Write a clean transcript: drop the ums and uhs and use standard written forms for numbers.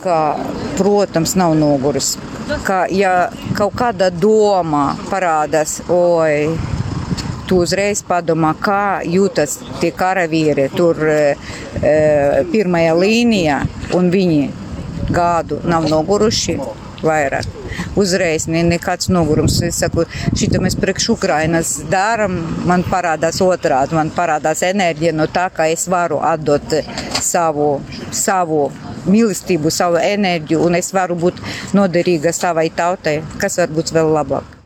ka, protams, nav noguris. Ka, ja kaut kāda doma parādās, tu uzreiz padomā, kā jūtas tie karavīri tur pirmajā līnijā, un viņi gādu nav noguruši vairāk. Uzreiz nekāds nogurums. Es saku, šito mēs priekš Ukrainas daram, man parādās otrādi, man parādās enerģija no tā, ka es varu atdot savu mīlestību, savu enerģiju, un es varu būt noderīga savai tautai, kas var būt vēl labāk.